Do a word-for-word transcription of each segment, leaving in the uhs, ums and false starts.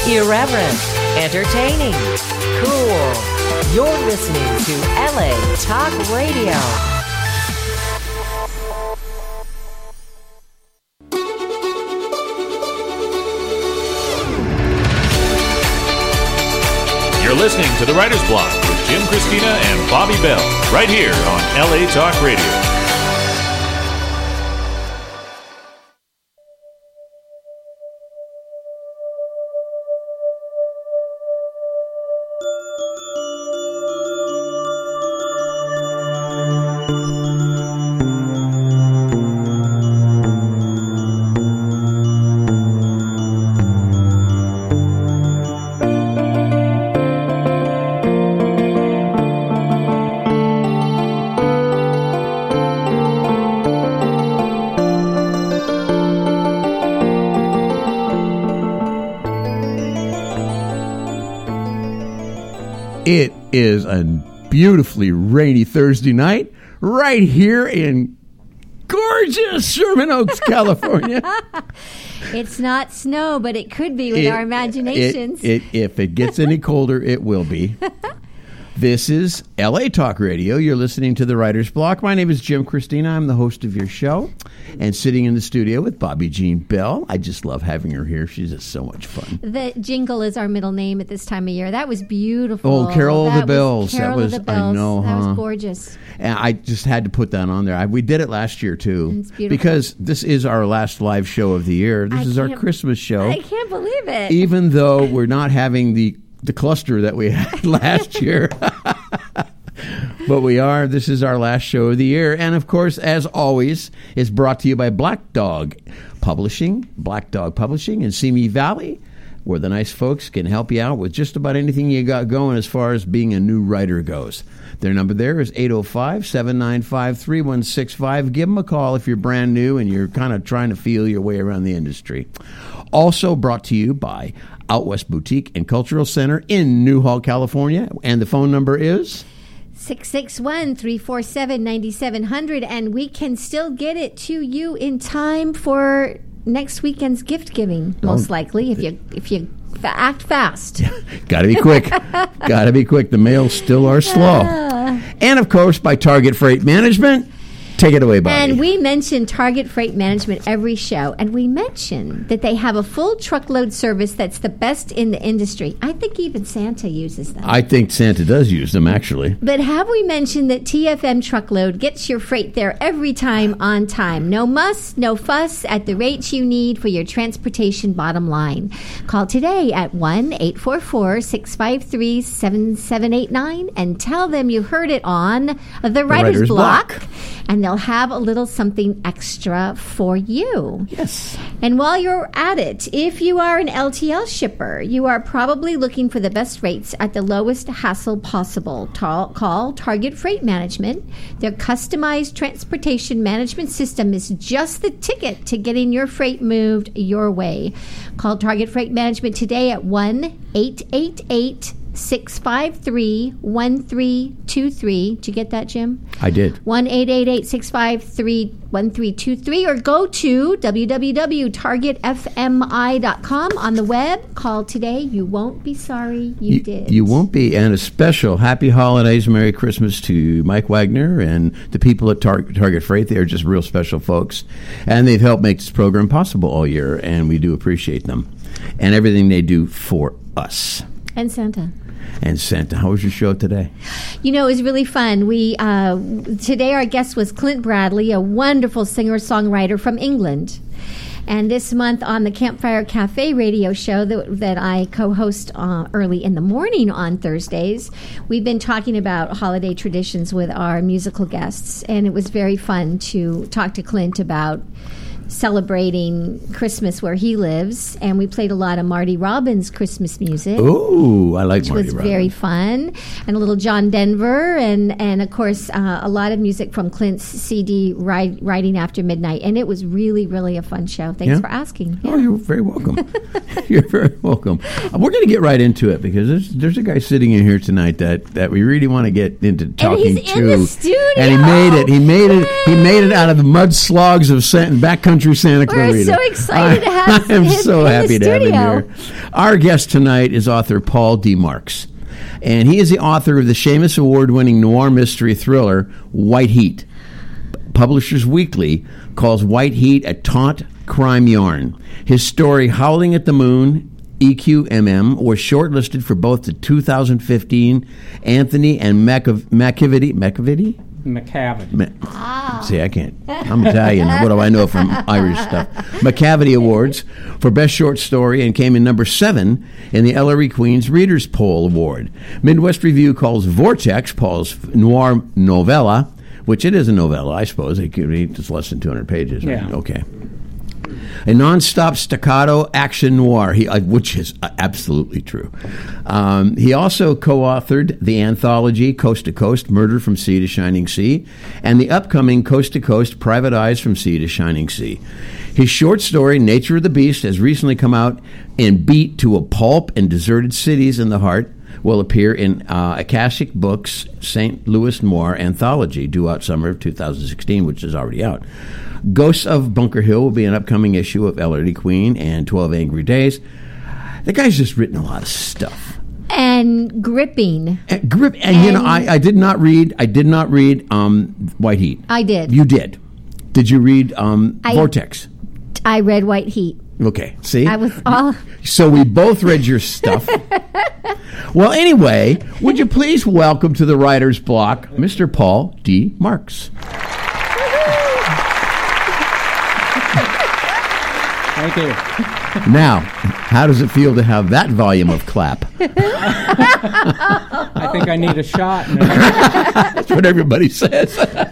Irreverent, entertaining, cool. You're listening to L A Talk Radio. You're listening to The Writer's Block with Jim Christina and Bobby Bell, right here on L A Talk Radio. It is a beautifully rainy Thursday night right here in gorgeous Sherman Oaks, California. It's not snow, but it could be with It- our imaginations. It, it, if it gets any colder, it will be. This is L A Talk Radio. You're listening to The Writer's Block. My name is Jim Christina. I'm the host of your show. And sitting in the studio with Bobby Jean Bell. I just love having her here. She's just so much fun. The Jingle is our middle name at this time of year. That was beautiful. Oh, Carol of That the Bells. Was That Carol was- of the I Bells. know, That huh? was gorgeous. And I just had to put that on there. I, we did it last year, too. It's beautiful. Because this is our last live show of the year. This I is our can't- Christmas show. I can't believe it. Even though we're not having the, the cluster that we had last year. But we are. This is our last show of the year. And, of course, as always, it's brought to you by Black Dog Publishing, Black Dog Publishing in Simi Valley, where the nice folks can help you out with just about anything you got going as far as being a new writer goes. Their number there is eight oh five, seven nine five, three one six five. Give them a call if you're brand new and you're kind of trying to feel your way around the industry. Also brought to you by Out West Boutique and Cultural Center in Newhall, California. And the phone number is six six one, three four seven, nine seven zero zero, and we can still get it to you in time for next weekend's gift giving, most Oh. likely, if you if you fa- act fast. Got to be quick. Got to be quick. The mails still are slow. And, of course, by Target Freight Management. Take it away, Bobby. And we mention Target Freight Management every show, and we mention that they have a full truckload service that's the best in the industry. I think even Santa uses them. I think Santa does use them, actually. But have we mentioned that T F M Truckload gets your freight there every time on time? No muss, no fuss, at the rates you need for your transportation bottom line. Call today at one eight four four, six five three, seven seven eight nine and tell them you heard it on The Writer's, Writer's Block. Block. And they'll have a little something extra for you. Yes. And while you're at it, if you are an L T L shipper, you are probably looking for the best rates at the lowest hassle possible. Ta- call Target Freight Management. Their customized transportation management system is just the ticket to getting your freight moved your way. Call Target Freight Management today at one eight eight eight, six five three, one three two three. Did you get that, Jim? I did. one eight eight eight, six five three, one three two three or go to w w w dot target f m i dot com on the web. Call today. You won't be sorry you, You, did. you won't be. And a special happy holidays, Merry Christmas to Mike Wagner and the people at Tar- Target Freight. They are just real special folks. And they've helped make this program possible all year, and we do appreciate them and everything they do for us. And Santa. And Santa, how was your show today? You know, it was really fun. We uh, today our guest was Clint Bradley, a wonderful singer-songwriter from England. And this month on the Campfire Cafe radio show that, that I co-host uh, early in the morning on Thursdays, we've been talking about holiday traditions with our musical guests. And it was very fun to talk to Clint about celebrating Christmas where he lives, and we played a lot of Marty Robbins Christmas music. Ooh, I like Which Marty was Robbins. very fun, and a little John Denver, and and of course uh, a lot of music from Clint's C D, Ride, Riding After Midnight, and it was really, really a fun show. Thanks Yeah? for asking. Oh, you're very welcome. You're very welcome. Uh, We're going to get right into it because there's, there's a guy sitting in here tonight that, that we really want to get into talking he's to. in the studio. And he made it. He made it. He made it out of the mud slogs of San- backcountry country Santa Clarita. We're so excited to have I am him so in happy the to have him studio. here. Our guest tonight is author Paul D. Marks, and he is the author of the Shamus Award-winning noir mystery thriller White Heat. Publishers Weekly calls White Heat a taut crime yarn. His story, Howling at the Moon, E Q M M, was shortlisted for both the two thousand fifteen Anthony and McAvity, McAvity? McCavity. Ma- ah. See, I can't. I'm Italian. What do I know from Irish stuff? McCavity Awards for Best Short Story, and came in number seven in the Ellery Queen's Readers' Poll Award. Midwest Review calls Vortex, Paul's noir novella, which it is a novella, I suppose. It could read just less than two hundred pages. Right? Yeah. Okay. A non-stop staccato action noir, he, uh, which is uh, absolutely true. Um, he also co-authored the anthology Coast to Coast, Murder from Sea to Shining Sea, and the upcoming Coast to Coast, Private Eyes from Sea to Shining Sea. His short story, Nature of the Beast, has recently come out in Beat to a Pulp and Deserted Cities in the Heart, will appear in uh, Akashic Books' Saint Louis Noir anthology, due out summer of two thousand sixteen, which is already out. Ghosts of Bunker Hill will be an upcoming issue of Ellery Queen and twelve Angry Days. The guy's just written a lot of stuff. And gripping. And, grip, and, and you know, I, I did not read. I did not read um, White Heat. I did. You did. Did you read um, I, Vortex? I read White Heat. Okay. See, I was all. So we both read your stuff. Well, anyway, would you please welcome to the writer's block, Mister Paul D. Marks. Thank you. Now, how does it feel to have that volume of clap? I think I need a shot now. That's what everybody says.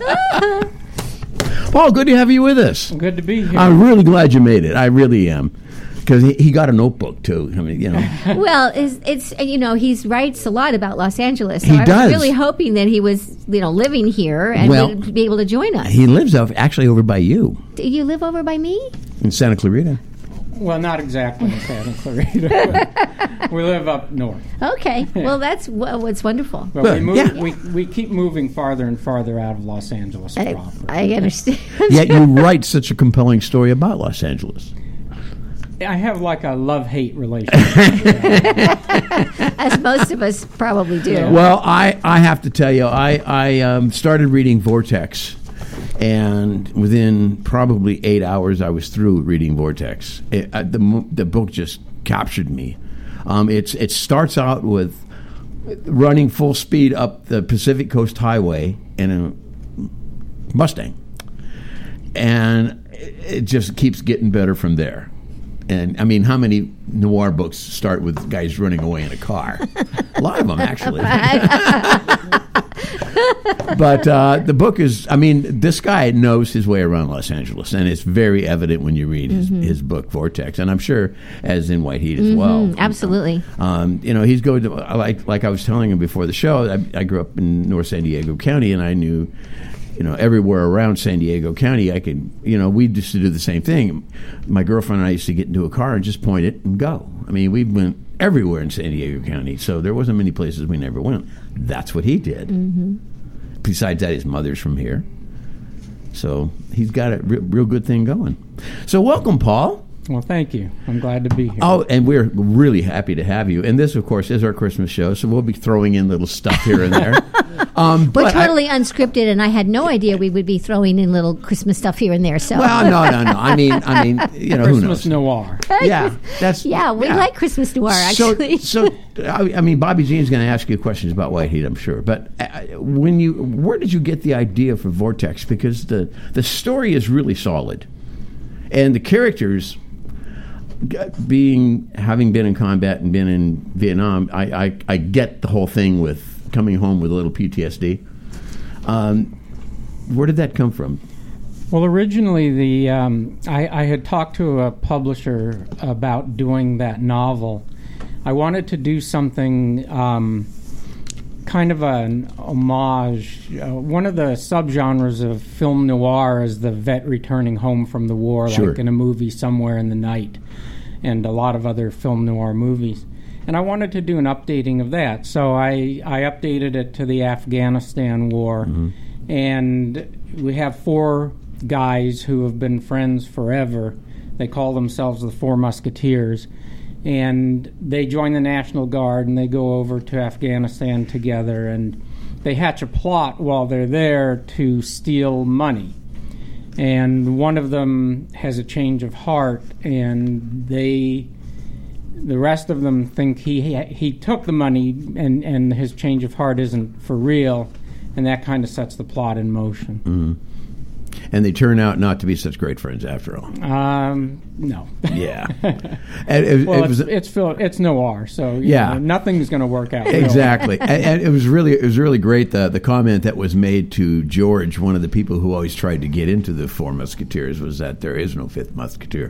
Paul, good to have you with us. Good to be here. I'm really glad you made it. I really am. Because he, he got a notebook, too. I mean, you know. Well, it's, it's you know, he writes a lot about Los Angeles. So He I was does. really hoping that he was, you know, living here and Well, would be able to join us. He lives out, actually over by you Do you live over by me? in Santa Clarita. Well, not exactly in Santa Clarita. We live up north. Okay. Well, that's w- what's wonderful. But Well, we, move, yeah. we, we keep moving farther and farther out of Los Angeles I, proper. I understand. Yet you write such a compelling story about Los Angeles. I have like a love-hate relationship. As most of us probably do. Yeah. Well, I, I have to tell you, I, I um, started reading Vortex, and within probably eight hours, I was through reading Vortex. It, uh, the mo- the book just captured me. Um, it's it starts out with running full speed up the Pacific Coast Highway in a Mustang, and it, it just keeps getting better from there. And I mean, how many noir books start with guys running away in a car? A lot of them, actually. But uh, the book is, I mean, this guy knows his way around Los Angeles, and it's very evident when you read his, Mm-hmm. his book, Vortex, and I'm sure as in White Heat as well. Absolutely. Um, you know, he's going to, like like I was telling him before the show, I, I grew up in North San Diego County, and I knew, you know, everywhere around San Diego County, I could, you know, we used to do the same thing. My girlfriend and I used to get into a car and just point it and go. I mean, we went everywhere in San Diego County, so there wasn't many places we never went. That's what he did. Mm-hmm. Besides that, his mother's from here. So he's got a real, real good thing going. So welcome, Paul. Well, thank you. I'm glad to be here. Oh, and we're really happy to have you. And this, of course, is our Christmas show, so we'll be throwing in little stuff here and there. Um, We're but I- totally unscripted, and I had no idea we would be throwing in little Christmas stuff here and there. So, well, no, no, no. I mean, I mean, you know, who Christmas knows? noir. Yeah, that's yeah, we like Christmas noir, actually. So, so I, I mean, Bobby Jean's going to ask you questions about White Heat, I'm sure. But uh, when you, where did you get the idea for Vortex? Because the the story is really solid, and the characters, being having been in combat and been in Vietnam, I I, I get the whole thing with coming home with a little P T S D. Um, where did that come from? Well, originally, the um, I, I had talked to a publisher about doing that novel. I wanted to do something um, kind of an homage. Uh, one of the subgenres of film noir is the vet returning home from the war, Sure. like in a movie Somewhere in the Night, and a lot of other film noir movies. And I wanted to do an updating of that, so I, I updated it to the Afghanistan war. Mm-hmm. And we have four guys who have been friends forever. They call themselves the Four Musketeers. And they join the National Guard and they go over to Afghanistan together, and they hatch a plot while they're there to steal money. And one of them has a change of heart, and they, the rest of them think he he took the money, and, and his change of heart isn't for real, and that kind of sets the plot in motion. Mm-hmm. And they turn out not to be such great friends after all. Um, no. Yeah. and it, well, it was, it's it's, Phil, it's noir, so you yeah, know, nothing's going to work out. Exactly. and, and it was really it was really great the the comment that was made to George, one of the people who always tried to get into the Four Musketeers, was that there is no fifth musketeer.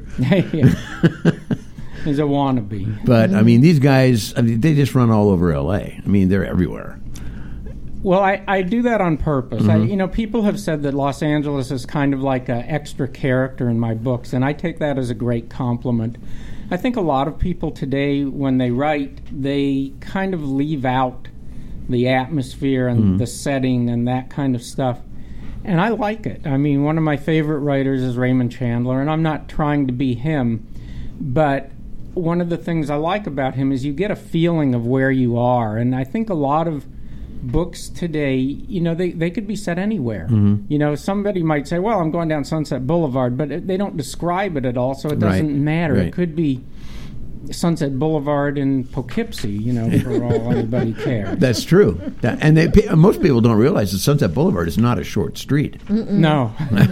He's a wannabe. But I mean, these guys, I mean, they just run all over L A. I mean, they're everywhere. Well, I, I do that on purpose. Mm-hmm. I, you know, people have said that Los Angeles is kind of like an extra character in my books, and I take that as a great compliment. I think a lot of people today, when they write, they kind of leave out the atmosphere and mm-hmm. the setting and that kind of stuff. And I like it. I mean, one of my favorite writers is Raymond Chandler, and I'm not trying to be him, but one of the things I like about him is you get a feeling of where you are, and I think a lot of books today, you know, they, they could be set anywhere. Mm-hmm. You know, somebody might say, well, I'm going down Sunset Boulevard, but it, they don't describe it at all, so it doesn't right. matter. Right. It could be Sunset Boulevard in Poughkeepsie, you know, for all anybody cares. That's true. That, and they, most people don't realize that Sunset Boulevard is not a short street. Mm-mm. No.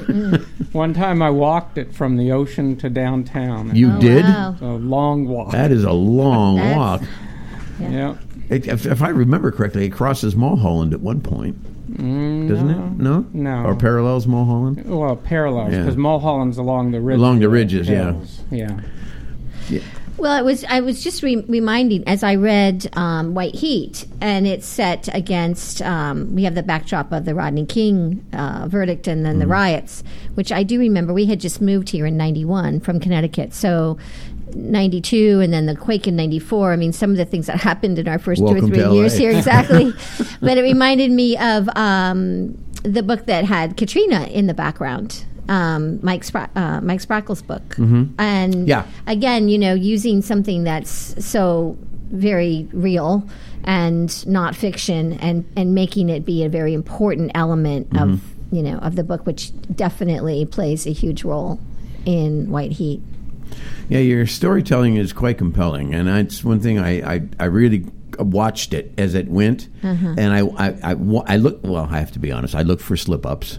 One time I walked it from the ocean to downtown. You oh, did? Wow. A long walk. That is a long That's, walk. Yeah. Yeah. It, if, if I remember correctly, it crosses Mulholland at one point, Mm, doesn't no. it? No? No. Or parallels Mulholland? Well, parallels, Yeah. because Mulholland's along the ridges. Along the ridges, yeah. hills. Yeah. Yeah. Well, it was. I was just re- reminding as I read um, White Heat, and it's set against. Um, we have the backdrop of the Rodney King uh, verdict and then Mm-hmm. the riots, which I do remember. We had just moved here in ninety-one from Connecticut, so ninety-two, and then the quake in ninety-four. I mean, some of the things that happened in our first Welcome two or to three years L A. here, exactly. But it reminded me of um, the book that had Katrina in the background. Um, Mike Spra- uh, Mike Sprackle's book, Mm-hmm. and Yeah. again, you know, using something that's so very real and not fiction, and, and making it be a very important element Mm-hmm. of you know of the book, which definitely plays a huge role in White Heat. Yeah, your storytelling is quite compelling, and it's one thing I, I, I really watched it as it went, Uh-huh. and I, I, I, wa- I look. Well, I have to be honest. I look for slip ups.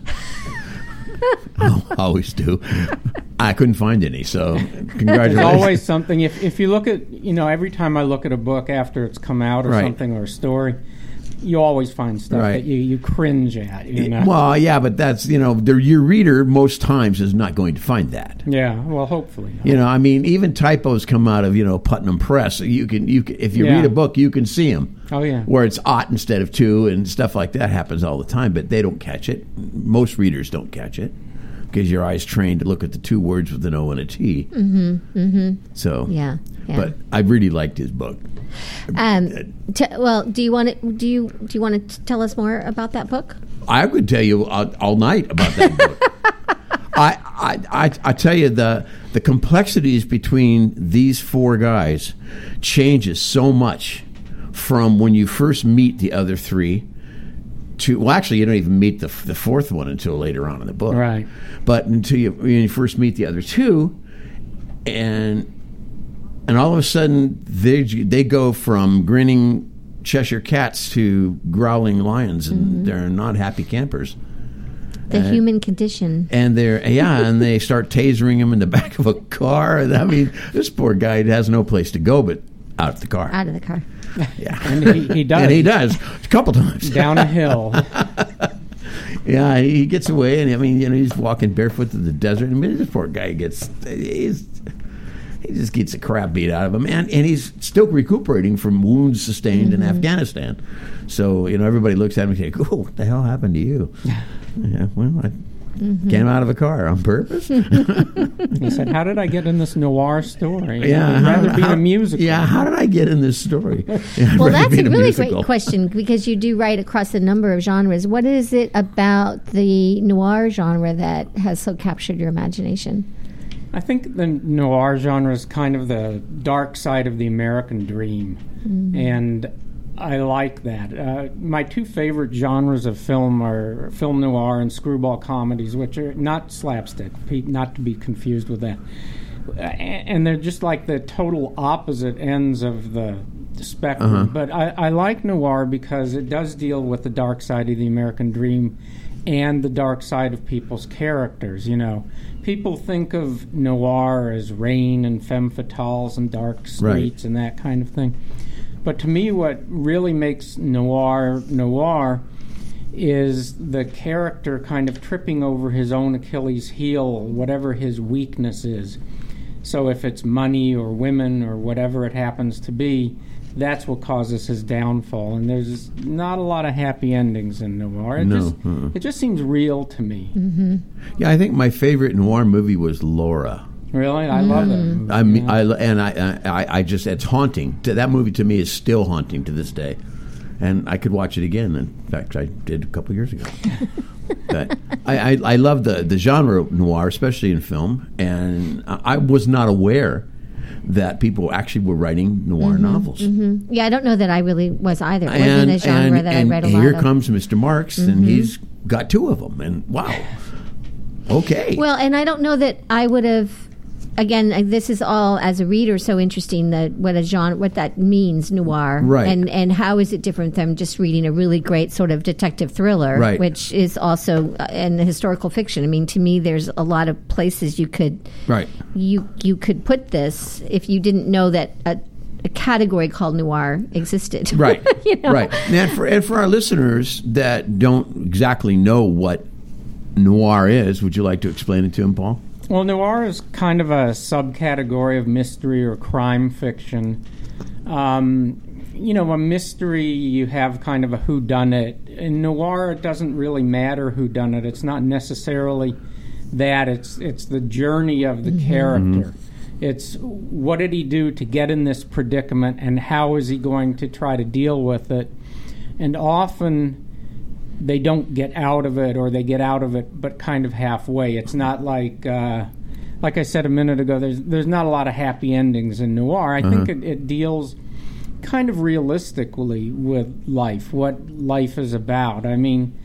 I always do. I couldn't find any, so congratulations. There's always something. If if you look at, you know, every time I look at a book after it's come out or Right. something, or a story, you always find stuff Right. that you, you cringe at, you know. Well, yeah, but that's, you know, the, your reader most times is not going to find that. Yeah, well, hopefully not. You know, I mean, even typos come out of, you know, Putnam Press. You can, you can, if you Yeah. read a book, you can see them. Oh, yeah. Where it's "ot" instead of "to" and stuff like that happens all the time, but they don't catch it. Most readers don't catch it because your eye's trained to look at the two words with an O and a T. Mm-hmm. Mm-hmm. So, Yeah. yeah. but I really liked his book. Um, t- well, do you want to do you do you want to tell us more about that book? I could tell you all, all night about that book. I, I, I, I tell you, the the complexities between these four guys changes so much from when you first meet the other three to, well, actually, you don't even meet the the fourth one until later on in the book. Right. But until you, when you first meet the other two, and and all of a sudden they they go from grinning Cheshire cats to growling lions, and Mm-hmm. they're not happy campers. The Uh, human condition. And they're yeah, and they start tasering him in the back of a car. And I mean, this poor guy has no place to go but out the car. Out of the car. Yeah, And he, he does. and he does a couple times Down a hill. Yeah, he gets away, and I mean, you know, he's walking barefoot through the desert. I mean, this poor guy gets he's he just gets the crap beat out of him, and and he's still recuperating from wounds sustained Mm-hmm. in Afghanistan. So you know, everybody looks at him and says, "Oh, what the hell happened to you?" Yeah, well, I, Mm-hmm. Came out of a car on purpose. He said, "How did I get in this noir story? Yeah, I'd rather how- be in how- a musical." Yeah, how did I get in this story? Yeah, I'd Well, rather that's be a in really musical. great question because you do write across a number of genres. What is it about the noir genre that has so captured your imagination? I think the noir genre is kind of the dark side of the American dream, Mm-hmm. and I like that. Uh, my two favorite genres of film are film noir and screwball comedies, which are not slapstick, pe- not to be confused with that. Uh, and they're just like the total opposite ends of the spectrum. Uh-huh. But I, I like noir because it does deal with the dark side of the American dream and the dark side of people's characters. You know, people think of noir as rain and femme fatales and dark streets and that kind of thing. But to me, what really makes noir noir is the character kind of tripping over his own Achilles heel, whatever his weakness is. So if it's money or women or whatever it happens to be, that's what causes his downfall. And there's not a lot of happy endings in noir. It, No, just, uh-uh. it just seems real to me. Mm-hmm. Yeah, I think my favorite noir movie was Laura. Really? I love that movie. I mean, yeah. I and I, I, I just it's haunting. That movie to me is still haunting to this day, and I could watch it again. In fact, I did a couple years ago. But I, I, I love the the genre noir, especially in film, and I I was not aware that people actually were writing noir novels. Mm-hmm. Yeah, I don't know that I really was either. It wasn't And, a genre and, that and I read a lot here of. Mm-hmm. comes Mister Marks, and he's got two of them, and wow, okay. Well, and I don't know that I would have. Again, uh, this is all as a reader so interesting that what a genre, what that means, noir, Right. And and how is it different than just reading a really great sort of detective thriller, Right. which is also uh, in the historical fiction. I mean, to me, there's a lot of places you could Right. you you could put this if you didn't know that a, a category called noir existed, Right. you know? Right. And for and for our listeners that don't exactly know what noir is, would you like to explain it to them, Paul? Well, noir is kind of a subcategory of mystery or crime fiction. Um, you know, a mystery, you have kind of a whodunit. In noir, it doesn't really matter whodunit. It's not necessarily that. It's it's the journey of the Mm-hmm. character. It's what did he do to get in this predicament, and how is he going to try to deal with it? And often they don't get out of it, or they get out of it but kind of halfway. It's not like uh, like I said a minute ago, there's there's not a lot of happy endings in noir. I think it, it deals kind of realistically with life, what life is about. I mean,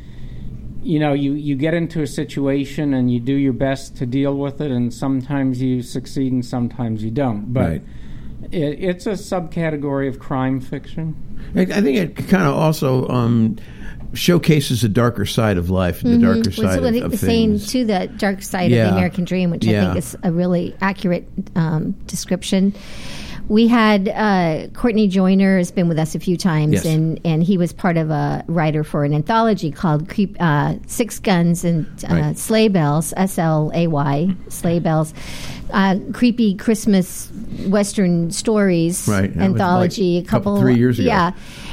you know, you, you get into a situation and you do your best to deal with it, and sometimes you succeed and sometimes you don't. But Right. it, it's a subcategory of crime fiction. I, I think it kind of also um, showcases the darker side of life, the darker Well, side so what of, it of was saying things. to the dark side Yeah. of the American dream, which I Yeah. think is a really accurate um, description. We had uh, Courtney Joyner has been with us a few times, Yes. and, and he was part of a writer for an anthology called Creep, uh, Six Guns and uh, Right. Sleigh Bells, S L A Y, Sleigh Bells, uh, creepy Christmas Western stories Right, that was anthology. like a couple, couple- three years ago. yeah.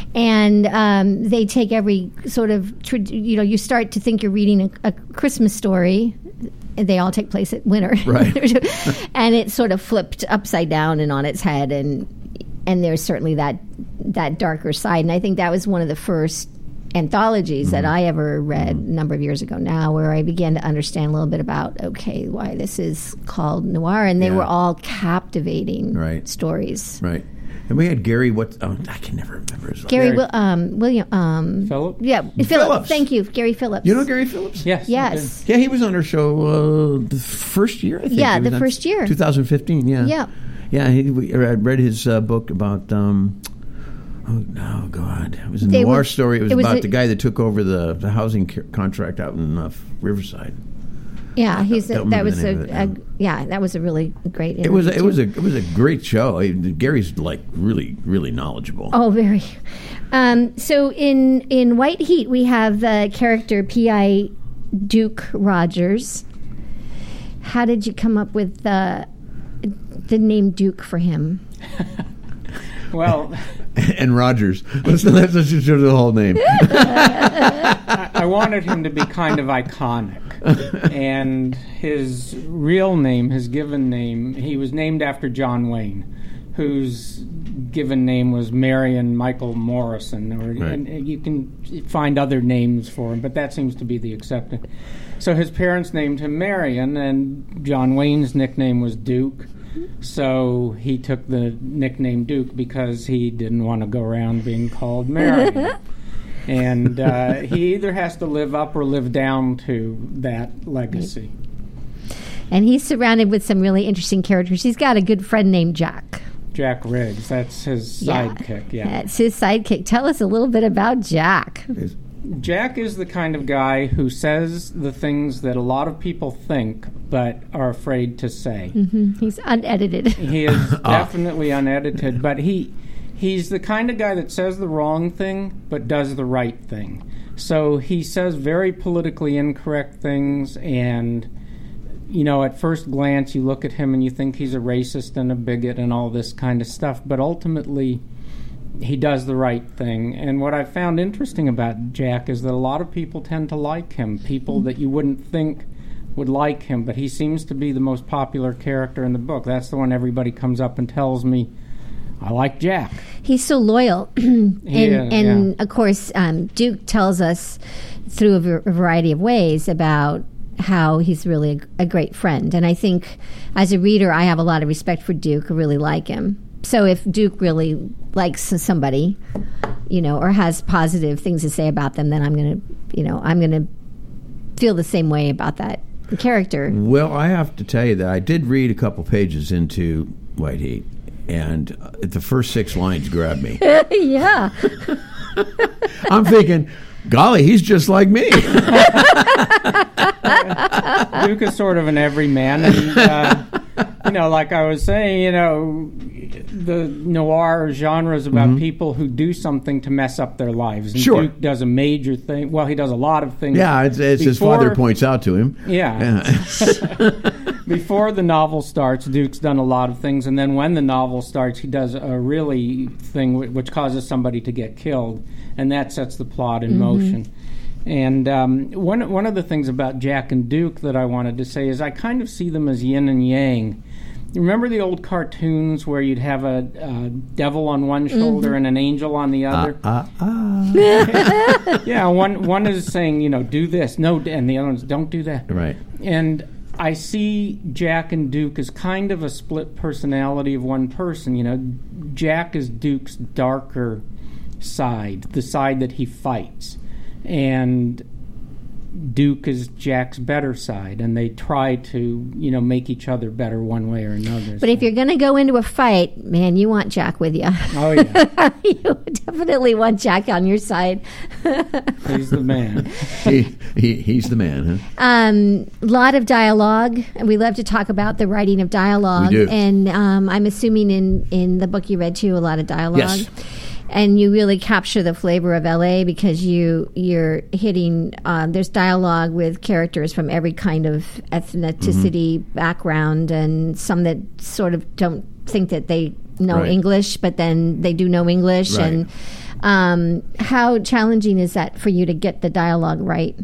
And um, they take every sort of, tr- you know, you start to think you're reading a, a Christmas story. They all take place at winter, Right. and it's sort of flipped upside down and on its head, and and there's certainly that that darker side. And I think that was one of the first anthologies that I ever read a number of years ago now, where I began to understand a little bit about okay, why this is called noir, and they Yeah. were all captivating Right. stories. Right. And we had Gary, what, oh, I can never remember his Gary, name. Wil- um, William, um, Philip? yeah, Phillips. Phillips. Thank you, Gary Phillips. You know Gary Phillips? Yes. I Yes. do. Yeah, he was on our show uh, the first year, I think. Yeah, He was the on first year. twenty fifteen, yeah. Yeah. Yeah, he, we, I read his uh, book about, um, oh, no, God. It was a They noir were- story. It was, it was about a- the guy that took over the, the housing c- contract out in uh, Riverside. Yeah, he's a, Don't that remember was the a, name of it a now. yeah, that was a really great. It was, a, it interview, was too. a it was a great show. I, Gary's like really, really knowledgeable. Oh, very. Um, so in in White Heat, we have the character P I Duke Rogers. How did you come up with the the name Duke for him? Well, and Rogers. Let's, let's just do the whole name. I, I wanted him to be kind of iconic. And his real name, his given name, he was named after John Wayne, whose given name was Marion Michael Morrison. Or, right. And you can find other names for him, but that seems to be the accepted. So his parents named him Marion, and John Wayne's nickname was Duke. So he took the nickname Duke because he didn't want to go around being called Marion. And uh, he either has to live up or live down to that legacy. And he's surrounded with some really interesting characters. He's got a good friend named Jack. Jack Riggs, that's his Yeah. sidekick, yeah. That's his sidekick. Tell us a little bit about Jack. Jack is the kind of guy who says the things that a lot of people think but are afraid to say. Mm-hmm. He's unedited. He is definitely unedited, but he he's the kind of guy that says the wrong thing but does the right thing. So he says very politically incorrect things, and you know, at first glance you look at him and you think he's a racist and a bigot and all this kind of stuff, but ultimately he does the right thing. And what I found interesting about Jack is that a lot of people tend to like him, people that you wouldn't think would like him, but he seems to be the most popular character in the book. That's the one everybody comes up and tells me, I like Jack. He's so loyal. and Yeah, and yeah. of course, um, Duke tells us through a, v- a variety of ways about how he's really a, a great friend. And I think as a reader, I have a lot of respect for Duke. I really like him. So if Duke really likes somebody, you know, or has positive things to say about them, then I'm going to, you know, I'm going to feel the same way about that character. Well, I have to tell you that I did read a couple pages into White Heat, and uh, the first six lines grabbed me. Yeah. I'm thinking, golly, he's just like me. Duke is sort of an everyman, and uh, you know, like I was saying, you know, the noir genre is about Mm-hmm. people who do something to mess up their lives. And Sure. Duke does a major thing. Well, he does a lot of things. Yeah, it's, it's his Before- father points out to him. Yeah. Yeah. Before the novel starts, Duke's done a lot of things, and then when the novel starts, he does a really thing w- which causes somebody to get killed, and that sets the plot in motion. And um, one one of the things about Jack and Duke that I wanted to say is I kind of see them as yin and yang. You remember the old cartoons where you'd have a, a devil on one shoulder and an angel on the other? Ah, ah. Yeah, one one is saying, you know, do this, no, and the other one's don't do that. Right. And I see Jack and Duke as kind of a split personality of one person. You know, Jack is Duke's darker side, the side that he fights. And Duke is Jack's better side, and they try to, you know, make each other better one way or another. But if you're going to go into a fight, man, you want Jack with you. Oh, yeah, You definitely want Jack on your side. he's the man. he, he, he's the man, huh? Um, lot of dialogue, and we love to talk about the writing of dialogue. We do. And um, I'm assuming in, in the book you read too, a lot of dialogue. Yes. And you really capture the flavor of L A because you you're hitting. Um, there's dialogue with characters from every kind of ethnicity Mm-hmm. background, and some that sort of don't think that they know Right. English, but then they do know English. Right. And um, how challenging is that for you to get the dialogue right?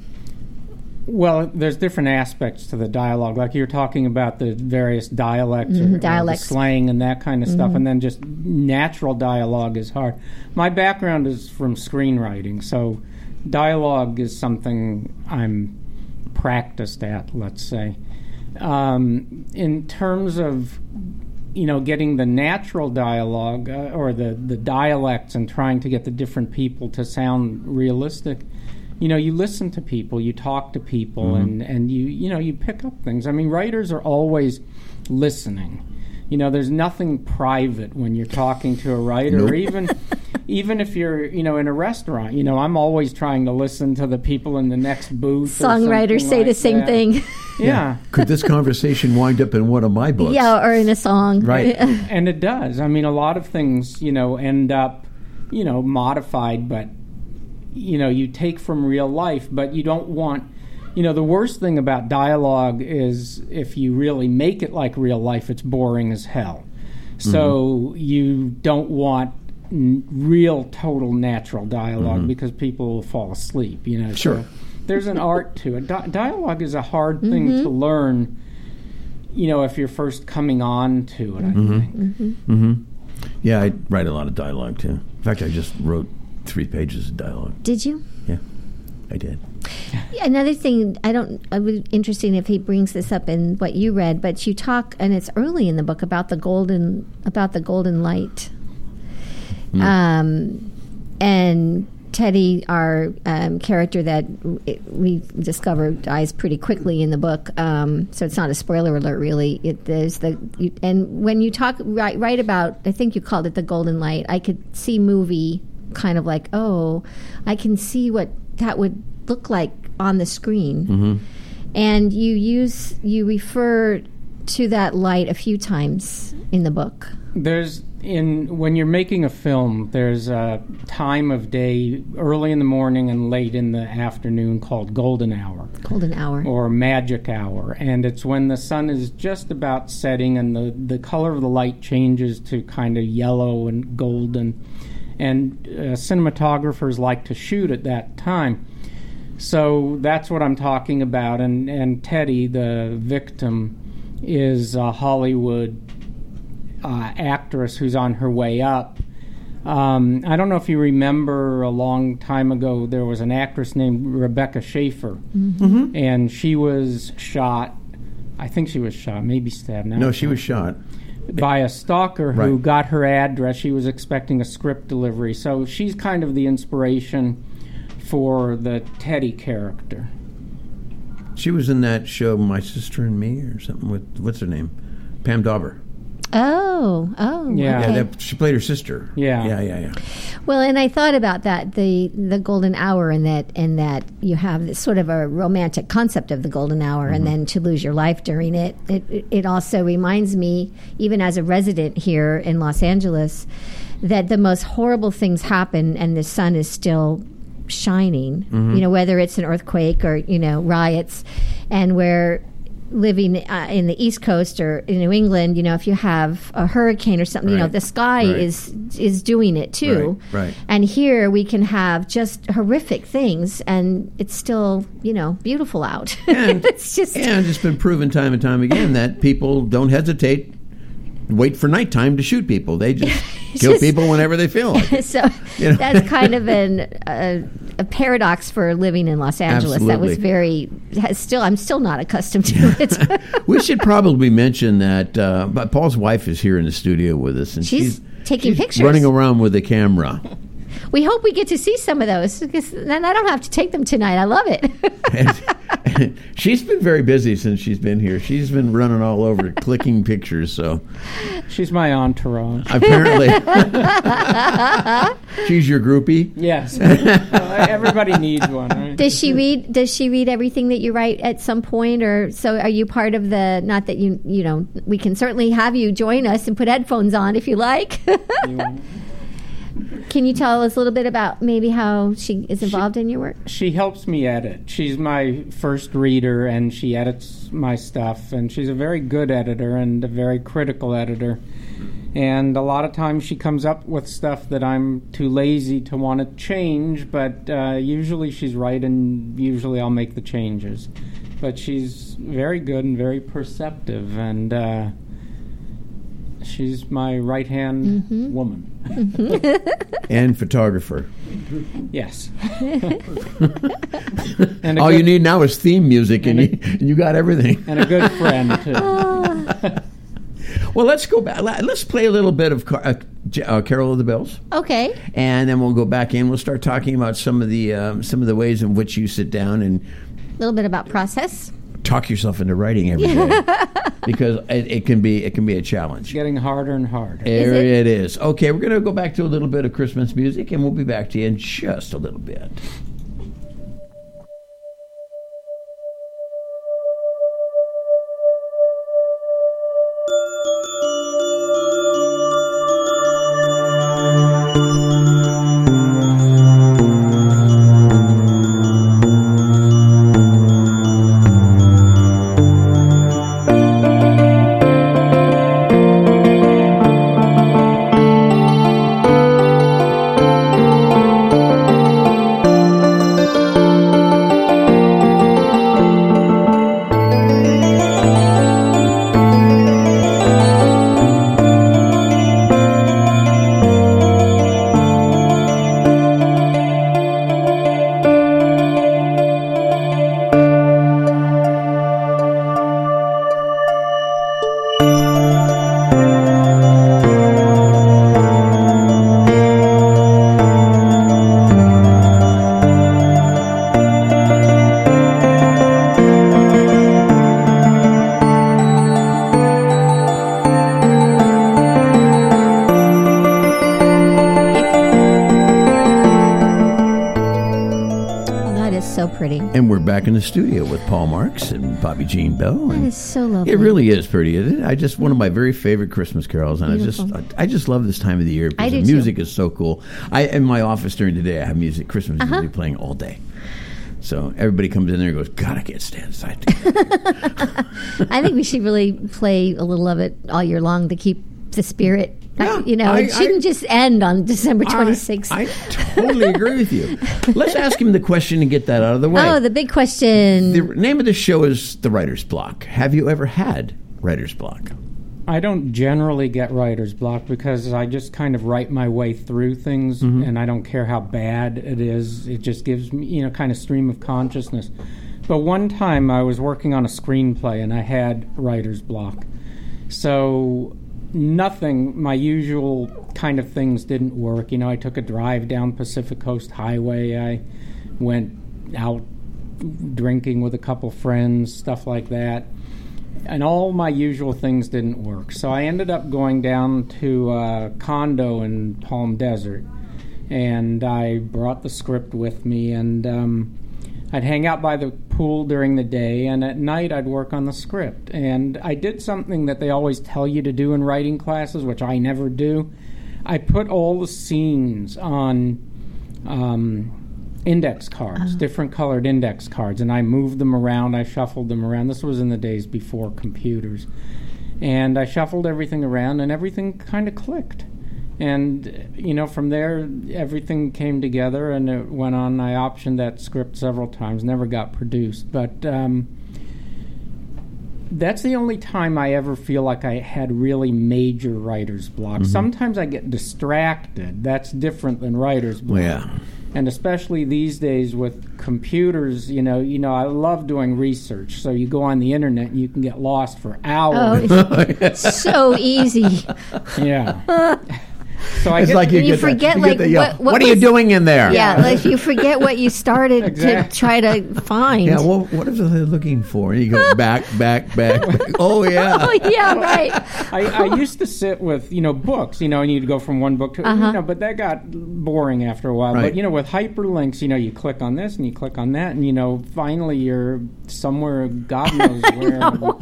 Well, there's different aspects to the dialogue. Like you're talking about the various dialects, or, or the dialects. slang and that kind of stuff, and then just natural dialogue is hard. My background is from screenwriting, so dialogue is something I'm practiced at, let's say. Um, in terms of, you know, getting the natural dialogue uh, or the, the dialects and trying to get the different people to sound realistic, you know, you listen to people, you talk to people, and, and you, you know, you pick up things. I mean, writers are always listening. You know, there's nothing private when you're talking to a writer, Nope. or even even if you're, you know, in a restaurant. You know, I'm always trying to listen to the people in the next booth. or Songwriters something say like the same that. thing. Yeah. Could this conversation wind up in one of my books? Yeah, or in a song. Right. And it does. I mean, a lot of things, you know, end up, you know, modified, but, you know, you take from real life, but you don't want, you know, the worst thing about dialogue is if you really make it like real life, it's boring as hell. So you don't want n- real, total, natural dialogue Mm-hmm. because people will fall asleep. You know, Sure. So there's an art to it. Di- dialogue is a hard thing to learn. You know, if you're first coming on to it, I think. Mm-hmm. Yeah, I write a lot of dialogue too. In fact, I just wrote three pages of dialogue. Did you? Yeah, I did. Another thing, I don't. It would be interesting if he brings this up in what you read, but you talk, and it's early in the book about the golden about the golden light. Um, and Teddy, our um, character that we discover dies pretty quickly in the book, um, so it's not a spoiler alert, really. It, there's the you, and when you talk write, write about, I think you called it the golden light. I could see movie kind of like, oh, I can see what that would look like on the screen, Mm-hmm. and you use you refer to that light a few times in the book. There's in when you're making a film, there's a time of day early in the morning and late in the afternoon called golden hour Golden hour. or magic hour, and it's when the sun is just about setting and the, the color of the light changes to kind of yellow and golden, and uh, cinematographers like to shoot at that time. So that's what I'm talking about, and, and Teddy, the victim, is a Hollywood Uh, actress who's on her way up. Um, I don't know if you remember a long time ago there was an actress named Rebecca Schaefer, Mm-hmm. and she was shot. I think she was shot, maybe stabbed. Now No, she was shot. by a stalker who Right. got her address. She was expecting a script delivery, so she's kind of the inspiration for the Teddy character. She was in that show, My Sister and Me, or something with, what's her name? Pam Dauber. Oh, oh, Yeah. okay. Yeah, that, she played her sister. Yeah. Yeah, yeah, yeah. Well, and I thought about that the the golden hour, and that and that you have this sort of a romantic concept of the golden hour, and then to lose your life during it. It it also reminds me, even as a resident here in Los Angeles, that the most horrible things happen, and the sun is still shining. You know, whether it's an earthquake or you know riots, and where. Living uh, in the East Coast or in New England, you know, if you have a hurricane or something, you know, Right. the sky Right. is is doing it too. Right, right. And here we can have just horrific things, and it's still, you know, beautiful out. And, it's just and it's been proven time and time again that people don't hesitate, wait for nighttime to shoot people. They just kill Just- people whenever they feel like it. so You know? that's kind of an uh, a paradox for living in Los Angeles. That was Absolutely. very has still I'm still not accustomed to it. We should probably mention that uh, but Paul's wife is here in the studio with us, and She's she's, taking she's pictures. running around with a camera. We hope we get to see some of those, because then I don't have to take them tonight. I love it. and, and she's been very busy since she's been here. She's been running all over, clicking pictures. So She's my entourage. apparently, she's your groupie. Yes. Well, everybody needs one, right? Does she read? Does she read everything that you write at some point, or so? Are you part of the? Not that you, you know, we can certainly have you join us and put headphones on if you like. You want- Can you tell us a little bit about maybe how she is involved in your work? She helps me edit. She's my first reader, and she edits my stuff. And she's a very good editor and a very critical editor. And a lot of times she comes up with stuff that I'm too lazy to want to change, but uh, usually she's right, and usually I'll make the changes. But she's very good and very perceptive, and uh, she's my right-hand Mm-hmm. woman. And photographer. Yes. And a All good- you need now is theme music, and, and you, and you got everything. And a good friend, too. Well, let's go back. let- Let's play a little bit of Car- uh, J- uh, Carol of the Bells, Okay. and then we'll go back in. We'll start talking about some of the um, some of the ways in which you sit down and A little bit about process. talk yourself into writing every day, because it, it can be it can be a challenge. Getting harder and harder. There it? it is. Okay, we're going to go back to a little bit of Christmas music, and we'll be back to you in just a little bit. pretty. And we're back in the studio with Paul Marks and Bobby Jean Bell. That and is so lovely. It really is pretty, isn't it? I just one of my very favorite Christmas carols, and Beautiful. I just I, I just love this time of the year I because do the too. music is so cool. I in my office during the day, I have music, Christmas Uh-huh. music playing all day. So everybody comes in there and goes, God, I can't stand this. I I think we should really play a little of it all year long to keep the spirit. Yeah, you know, I- it shouldn't I- just end on December twenty-sixth. I, I totally agree with you. Let's ask him the question and get that out of the way. Oh, the big question. The name of the show is The Writer's Block. Have you ever had writer's block? I don't generally get writer's block because I just kind of write my way through things, Mm-hmm. and I don't care how bad it is. It just gives me, you know, kind of stream of consciousness. But one time I was working on a screenplay and I had writer's block. So nothing, my usual kind of things didn't work. You know, I took a drive down Pacific Coast Highway. I went out drinking with a couple friends, stuff like that. And all my usual things didn't work. So I ended up going down to a condo in Palm Desert. And I brought the script with me. And um, I'd hang out by the pool during the day. And at night I'd work on the script. And I did something that they always tell you to do in writing classes, which I never do. I put all the scenes on um, index cards, different colored index cards, and I moved them around, I shuffled them around. This was in the days before computers. And I shuffled everything around, and everything kind of clicked. And, you know, from there, everything came together, and it went on. I optioned that script several times, never got produced. But um, that's the only time I ever feel like I had really major writer's block. Mm-hmm. Sometimes I get distracted. That's different than writer's block. Well, yeah. And especially these days with computers, you know, you know, I love doing research. So you go on the internet and you can get lost for hours. Oh, it's so easy. Yeah. So I It's get like to- you, And you get the- forget, you get like, the, yeah, what- what what are you was- doing in there? Yeah, like you forget what you started Exactly. to try to find. Yeah, well, what are they looking for? And you go back, back, back. back. Oh, yeah. Oh, yeah, right. I, I used to sit with, you know, books, you know, and you'd go from one book to, Uh-huh. you know, but that got boring after a while. Right. But, you know, with hyperlinks, you know, you click on this and you click on that, and, you know, finally you're somewhere, God knows where.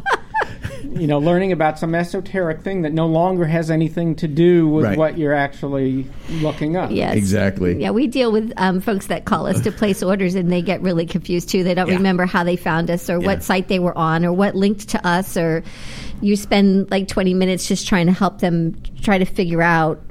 You know, learning about some esoteric thing that no longer has anything to do with Right. what you're actually looking up. Yes. Exactly. Yeah, we deal with um, folks that call us to place orders, and they get really confused too. They don't Yeah. remember how they found us, or Yeah. what site they were on, or what linked to us, or you spend like twenty minutes just trying to help them try to figure out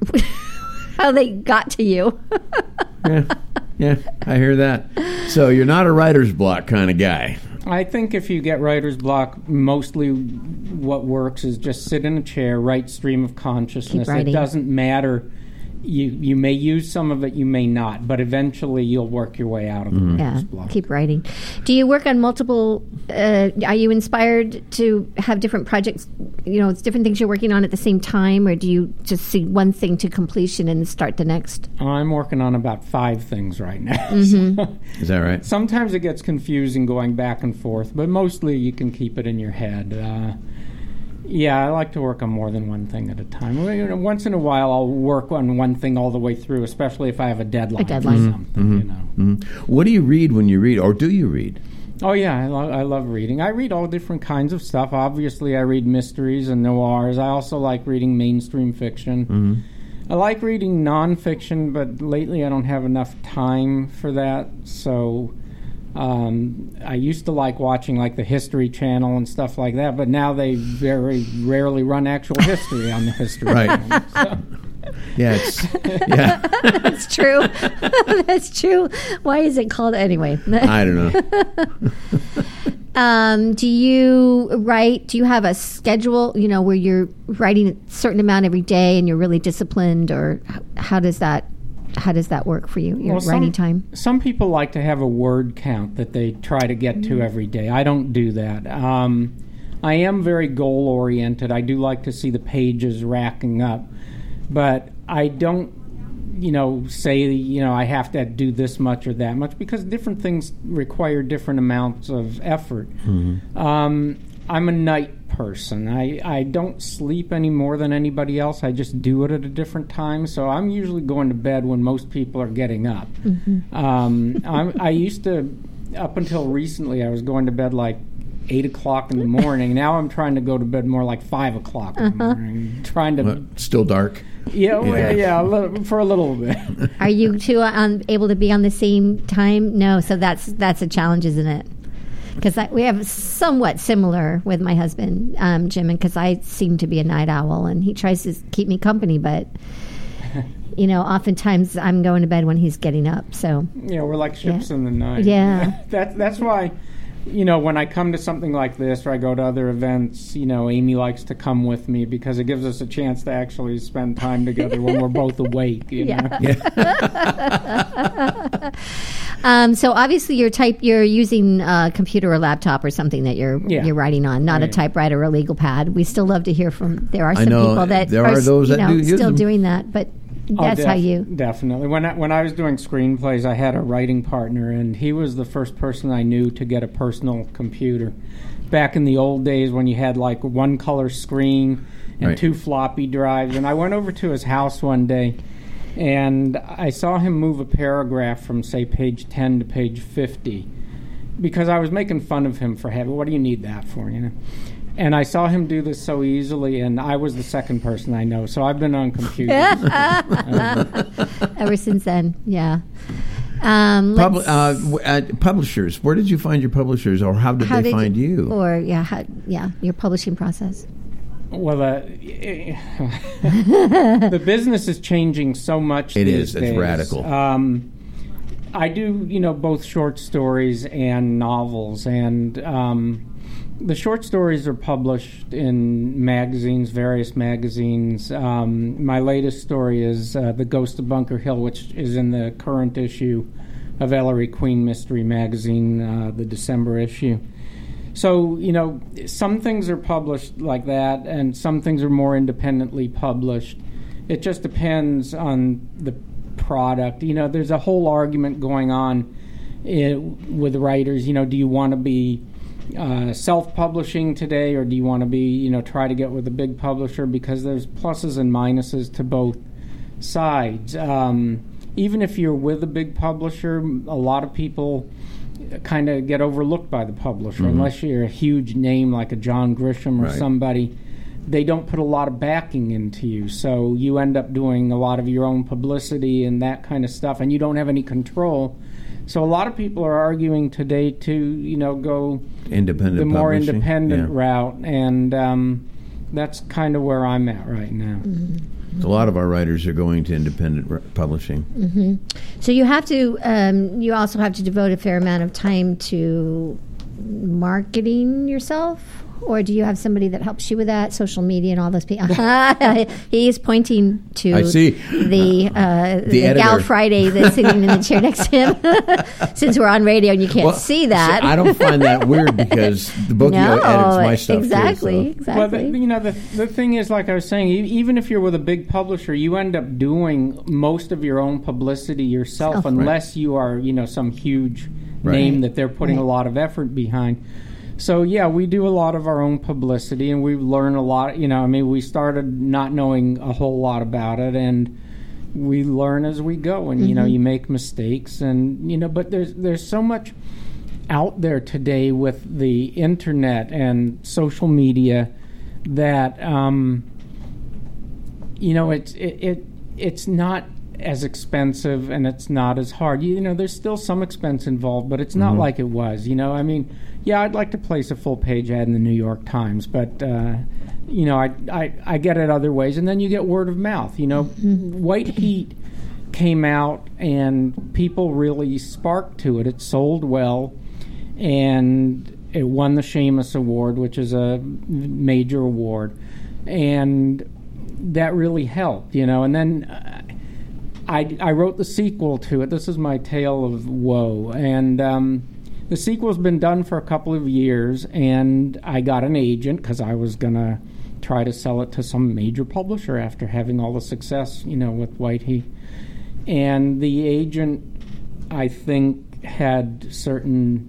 how they got to you. yeah. Yeah, I hear that. So you're not a writer's block kind of guy. I think if you get writer's block, mostly what works is just sit in a chair, write stream of consciousness. Keep writing. It doesn't matter. You you may use some of it, you may not, but eventually you'll work your way out of the Mm-hmm. writer's Yeah, block. keep writing. Do you work on multiple? Uh, are you inspired to have different projects? You know, it's different things you're working on at the same time, or do you just see one thing to completion and start the next? I'm working on about five things right now. Is that right? Sometimes it gets confusing going back and forth, but mostly you can keep it in your head. Uh, yeah, I like to work on more than one thing at a time. Well, you know, once in a while, I'll work on one thing all the way through, especially if I have a deadline. A deadline. For something, you know. Mhm. What do you read when you read, or do you read? Oh yeah, I, lo- I love reading. I read all different kinds of stuff. Obviously, I read mysteries and noirs. I also like reading mainstream fiction. Mm-hmm. I like reading nonfiction, but lately I don't have enough time for that. So um, I used to like watching like the History Channel and stuff like that, but now they very rarely run actual history on the History Right. Channel. So. Yeah, it's, yeah. That's true. That's true. Why is it called anyway? I don't know. Um, do you write? Do you have a schedule? You know, where you're writing a certain amount every day, and you're really disciplined, or h- how does that? How does that work for you? Your Well, some- writing time. Some people like to have a word count that they try to get to every day. I don't do that. Um, I am very goal oriented. I do like to see the pages racking up, but I don't, you know, say, you know, I have to do this much or that much, because different things require different amounts of effort. Um, I'm a night person. I, I don't sleep any more than anybody else. I just do it at a different time. So I'm usually going to bed when most people are getting up. Um, I'm, I used to up until recently, I was going to bed like eight o'clock in the morning. Now I'm trying to go to bed more like five o'clock in the morning. Trying to Well, still dark. yeah, well, Yeah. yeah, a little, for a little bit. Are you two um, able to be on the same time? No, so that's that's a challenge, isn't it? Because we have somewhat similar with my husband, um, Jim, and because I seem to be a night owl, and he tries to keep me company, but you know, oftentimes I'm going to bed when he's getting up. So Yeah, we're like ships Yeah. in the night. Yeah. that, that's why, you know, when I come to something like this or I go to other events, you know, Amy likes to come with me because it gives us a chance to actually spend time together when we're both awake, you know. Yeah. um, so obviously you're type you're using a computer or laptop or something that you're Yeah. you're writing on, not a Right. typewriter or a legal pad. We still love to hear from. There are I some know, people that there are, are those you that know, do use still them. doing that, but Oh, that's how def- you. Definitely. When I, when I was doing screenplays, I had a writing partner, and he was the first person I knew to get a personal computer. Back in the old days when you had like one color screen and Right. two floppy drives. And I went over to his house one day, and I saw him move a paragraph from, say, page ten to page fifty. Because I was making fun of him for having, what do you need that for, you know? And I saw him do this so easily, and I was the second person I know. So I've been on computers. Ever since then, yeah. Um, Pub- let's- uh, w- uh, publishers. Where did you find your publishers, or how did how they did find you? Or yeah, how, yeah, your publishing process. Well, uh, the business is changing so much. It these is. It's days. radical. Um, I do, you know, both short stories and novels, and um, the short stories are published in magazines, various magazines. Um, my latest story is uh, The Ghost of Bunker Hill, which is in the current issue of Ellery Queen Mystery Magazine, uh, the December issue. So, you know, some things are published like that, and some things are more independently published. It just depends on the product. You know, there's a whole argument going on i- with writers. You know, do you want to be uh, self-publishing today, or do you want to be, you know, try to get with a big publisher? Because there's pluses and minuses to both sides. Um, even if you're with a big publisher, a lot of people kind of get overlooked by the publisher. Mm-hmm. Unless you're a huge name like a John Grisham or Right. somebody, they don't put a lot of backing into you. So you end up doing a lot of your own publicity and that kind of stuff, and you don't have any control. So a lot of people are arguing today to, you know, go Independent the more publishing. independent Yeah. route, and um, that's kind of where I'm at right now. A lot of our writers are going to independent r- publishing. So you have to. Um, you also have to devote a fair amount of time to marketing yourself, or do you have somebody that helps you with that, social media and all those people? He's pointing to I see. the uh, the, editor. Gal Friday that's sitting in the chair next to him. Since we're on radio and you can't Well, see that, so I don't find that weird because the book no, you edits my stuff exactly, too. exactly. Well, the, you know, the the thing is, like I was saying, e- even if you're with a big publisher, you end up doing most of your own publicity yourself, Self. unless you are, you know, some huge Right. name that they're putting Right. a lot of effort behind. So yeah, we do a lot of our own publicity, and we learn a lot. You know, I mean, we started not knowing a whole lot about it, and we learn as we go. And you know, you make mistakes, and you know, but there's there's so much out there today with the internet and social media that um, you know it's it, it it's not as expensive and it's not as hard. You, you know, there's still some expense involved, but it's not like it was. You know, I mean, yeah, I'd like to place a full page ad in the New York Times, but uh, you know, I, I I get it other ways, and then you get word of mouth. You know, White Heat came out and people really sparked to it. It sold well, and it won the Shamus Award, which is a major award, and that really helped, you know. And then uh, I, I wrote the sequel to it. This is my tale of woe, and um, the sequel's been done for a couple of years, and I got an agent because I was going to try to sell it to some major publisher after having all the success, you know, with White Heat. And the agent, I think, had certain,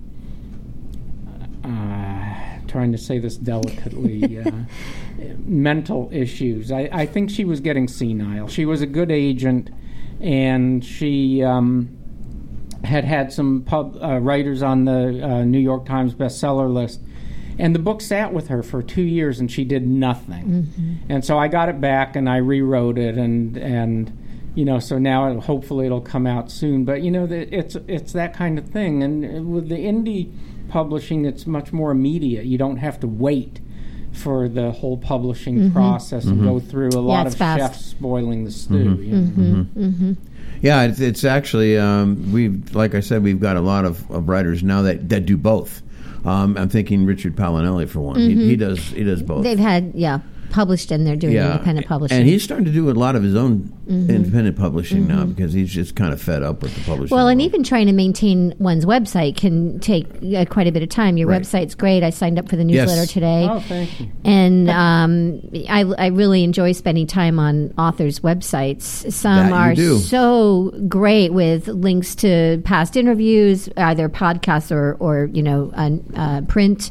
uh, trying to say this delicately, uh, mental issues. I, I think she was getting senile. She was a good agent, and she um, had had some pub uh, writers on the uh, New York Times bestseller list. And the book sat with her for two years, and she did nothing. Mm-hmm. And so I got it back, and I rewrote it, and and you know, so now it, hopefully it'll come out soon. But you know, the, it's it's that kind of thing. And with the indie publishing, it's much more immediate. You don't have to wait for the whole publishing mm-hmm. process mm-hmm. and go through a lot yeah, of fast. chefs spoiling the stew. Mm-hmm. You know? Mm-hmm. Mm-hmm. Yeah, it's, it's actually um, we've like I said, we've got a lot of, of writers now that, that do both. Um, I'm thinking Richard Palinelli for one. Mm-hmm. He, he does he does both. They've had yeah published and they're doing yeah. independent publishing. And he's starting to do a lot of his own mm-hmm. independent publishing mm-hmm. now because he's just kind of fed up with the publishing. Well, world. and even trying to maintain one's website can take uh, quite a bit of time. Your right. website's great. I signed up for the newsletter yes. today. Oh, thank you. And um, I, I really enjoy spending time on authors' websites. Some That are you do. so great with links to past interviews, either podcasts or, or you know, uh, uh, print.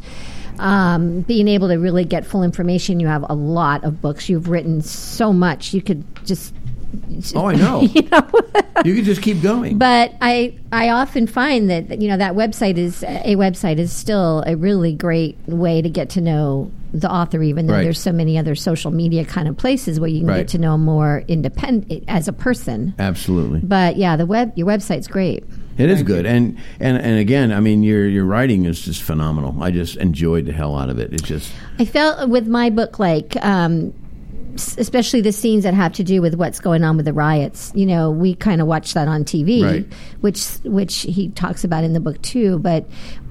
Um, being able to really get full information. You have a lot of books. You've written so much. You could just... Oh, I know. you know? You can just keep going. But I, I often find that, you know, that website is, a website is still a really great way to get to know the author, even though right. there's so many other social media kind of places where you can right. get to know more independent as a person. Absolutely. But yeah, the web, your website's great. It is Thank good, you. and, and and again, I mean, your your writing is just phenomenal. I just enjoyed the hell out of it. It's just I felt with my book, like, um, s- especially the scenes that have to do with what's going on with the riots. You know, we kind of watch that on T V, Right. which which he talks about in the book too. But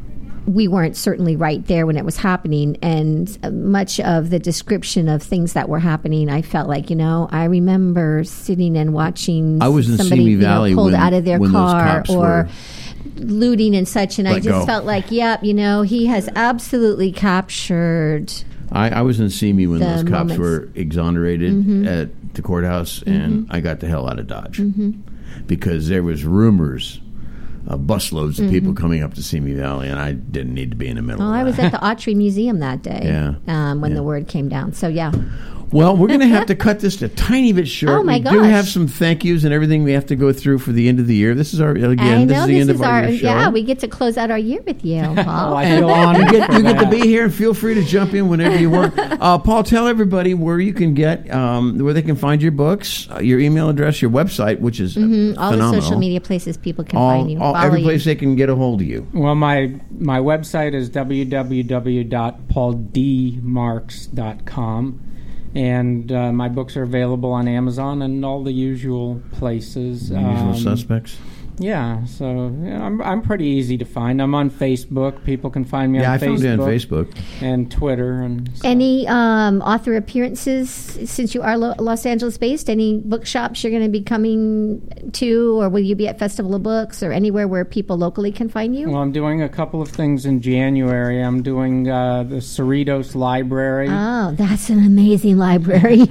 we weren't certainly right there when it was happening, and uh, much of the description of things that were happening, I felt like, you know, I remember sitting and watching I was in somebody Simi you know, Valley pulled when- out of their when those car cops or were looting and such, and I let just go. felt like, yep, you know, he has absolutely captured. I, I was in Simi when The those cops moments. were exonerated Mm-hmm. at the courthouse, and I got the hell out of Dodge Mm-hmm. because there was rumors of busloads of Mm-hmm. people coming up to Simi Valley, and I didn't need to be in the middle Well, of I that. was at the Autry Museum that day Yeah. um, when Yeah. the word came down. So, yeah. Well, we're going to have to cut this a tiny bit short. Oh, my we do gosh. have some thank yous and everything we have to go through for the end of the year. This is our again. I know this is the this end is of our, our, year show. yeah, we get to close out our year with you, Oh, Paul. I And feel honored you get, for you get to that. be here, and feel free to jump in whenever you want. Uh, Paul, tell everybody where you can get, um, where they can find your books, uh, your email address, your website, which is Mhm, all phenomenal. the social media places people can all, find you. all- follow every you. place they can get a hold of you. Well, my my website is w w w dot paul d marks dot com, and uh, my books are available on Amazon and all the usual places. The usual Um, suspects. Yeah, so yeah, I'm I'm pretty easy to find. I'm on Facebook. People can find me Yeah, on I Facebook, found you on Facebook. and Twitter and stuff. Any um, author appearances, since you are Lo- Los Angeles based? Any bookshops you're going to be coming to, or will you be at Festival of Books or anywhere where people locally can find you? Well, I'm doing a couple of things in January. I'm doing uh, the Cerritos Library. Oh, that's an amazing library.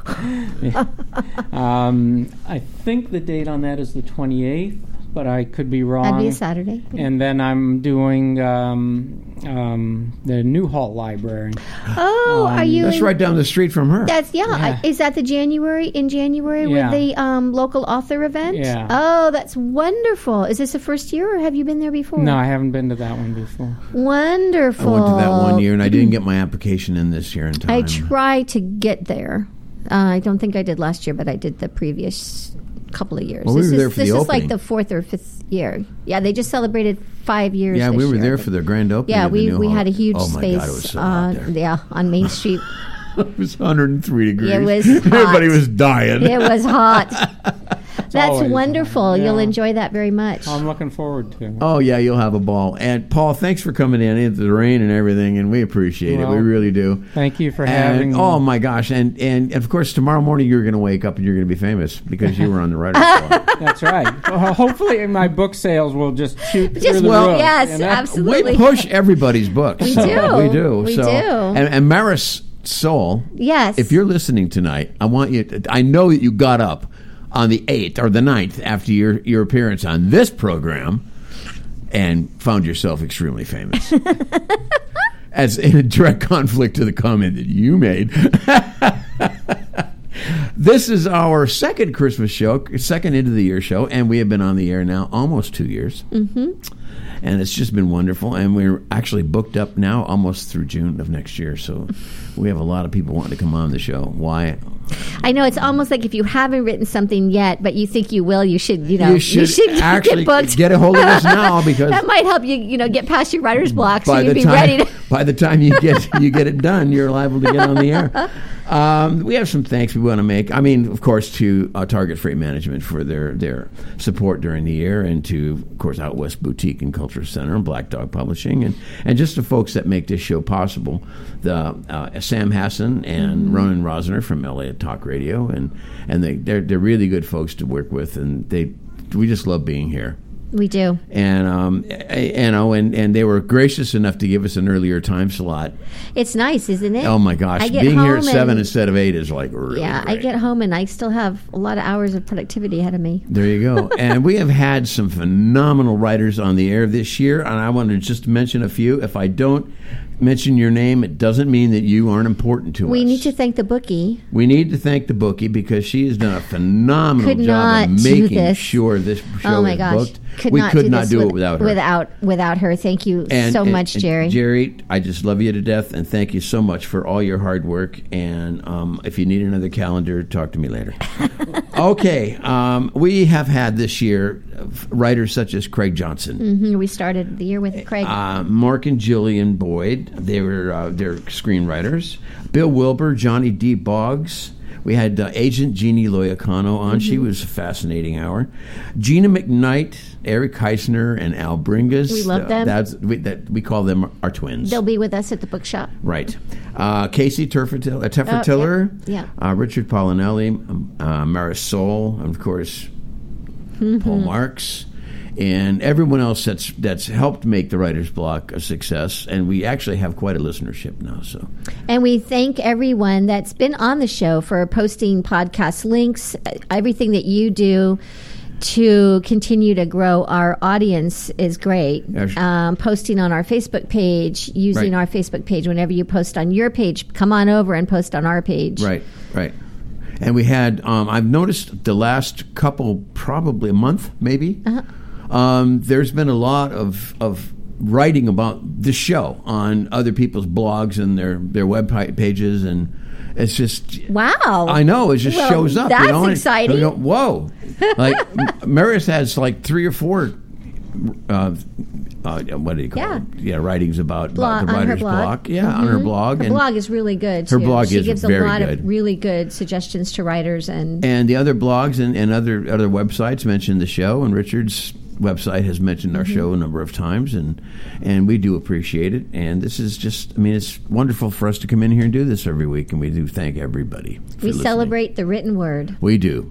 Um, I think the date on that is the twenty-eighth, but I could be wrong. That'd be a Saturday. And then I'm doing um, um, the Newhall Library. Oh, are you? That's in- right down the street from her. That's yeah. Yeah. I- Is that the January in January Yeah. with the um, local author event? Yeah. Oh, that's wonderful. Is this the first year, or have you been there before? No, I haven't been to that one before. I Wonderful. went to that one year, and I didn't get my application in this year in time. I try to get there. Uh, I don't think I did last year, but I did the previous couple of years. Well, we this were is, there for this the is like opening. the fourth or fifth year. Yeah, they just celebrated five years. Yeah, this we were year, there but- for their grand opening. Yeah, of the we, new we hall. had a huge oh my space. God, it was so uh, hot there. Yeah, on Main Street. It was one hundred three degrees. It was Everybody hot. was dying. It was hot. That's always wonderful. hot, You'll yeah. enjoy that very much. I'm looking forward to it. Oh yeah, you'll have a ball. And Paul, thanks for coming in into the rain and everything, and we appreciate it. Well, We really do. Thank you for having And me. oh my gosh, and and of course tomorrow morning you're going to wake up and you're going to be famous because you were on the writer's block. That's right. Well, hopefully my book sales will just shoot Just- through the well, roof. yes, you know? absolutely. We push everybody's books. We So do. We do. We so, do. And, and Maris Soul, Yes. if you're listening tonight, I want you. To, I know that you got up on the eighth or the ninth after your your appearance on this program and found yourself extremely famous. As in a direct conflict to the comment that you made. This is our second Christmas show, second end of the year show, and we have been on the air now almost two years. Mm-hmm. And it's just been wonderful, and we're actually booked up now almost through June of next year. So we have a lot of people wanting to come on the show. Why? I know it's almost like if you haven't written something yet, but you think you will, you should, you know, You should, you should actually get booked. get a hold of us now, because that might help you, you know, get past your writer's block, so by you'd the be time ready to. by the time you get you get it done, you're liable to get on the air. Um, we have some thanks we want to make. I mean, of course, to uh, Target Freight Management for their, their support during the year, and to, of course, Out West Boutique and Culture Center and Black Dog Publishing, and, and just the folks that make this show possible. The uh, Sam Hassan and mm-hmm. Ronan Rosner from L A Talk Radio, and and they they're they're really good folks to work with, and they we just love being here. We do. And um, you know, and, and they were gracious enough to give us an earlier time slot. It's nice, isn't it? Oh my gosh, I get being here at home seven and- instead of eight is like really Yeah, great. I get home and I still have a lot of hours of productivity ahead of me. There you go. And we have had some phenomenal writers on the air this year, and I want to just mention a few. If I don't mention your name, it doesn't mean that you aren't important to We us. need to thank the bookie. We need to thank the bookie, because she has done a phenomenal Could job not of do making this. sure this show Oh my is gosh, booked. could we not could do not this do with- it without her. Without without her. Thank you And- so and- much, and Jerry. Jerry, I just love you to death, and thank you so much for all your hard work. And um, if you need another calendar, talk to me later. Okay, um, we have had this year writers such as Craig Johnson, hmm We started the year with Craig. uh, Mark and Jillian Boyd. They were uh, they're screenwriters. Bill Wilbur, Johnny D. Boggs. We had uh, Agent Jeannie Loyacano on. Mm-hmm. She was a fascinating hour. Gina McKnight, Eric Heisner, and Al Bringas. We love Uh, them. That's, we, that, we call them our twins. They'll be with us at the bookshop. Right. Uh, Casey Terfertiller, uh, Oh, Teffertiller, yeah, Uh, Richard Polinelli, um, uh, Marisol, and of course, Mm-hmm. Paul Marks, and everyone else that's that's helped make the Writer's Block a success. And we actually have quite a listenership now. So And we thank everyone that's been on the show for posting podcast links, everything that you do to continue to grow our audience is great. Yes. Um, posting on our Facebook page, using Right. our Facebook page. Whenever you post on your page, come on over and post on our page. right, right. And we had, um, I've noticed the last couple, probably a month, maybe, Uh-huh. um, there's been a lot of, of writing about the show on other people's blogs and their, their web pi- pages. And it's just, Wow. I know, it just Well, shows up. that's you know, and- exciting. you know, whoa. Like, Maris has like three or four, uh, uh, what do you call Yeah. it? Yeah, writings about, Blog- about the on her writer's blog. block. Yeah, on her Mhm. blog. Her and, blog is really good, Her too. blog she is gives very a lot good. of really good suggestions to writers. And and the other blogs and, and other other websites mention the show, and Richard's website has mentioned our Mm-hmm. show a number of times, and and we do appreciate it. And this is just, I mean, it's wonderful for us to come in here and do this every week, and we do thank everybody for we listening. celebrate the written word. We do.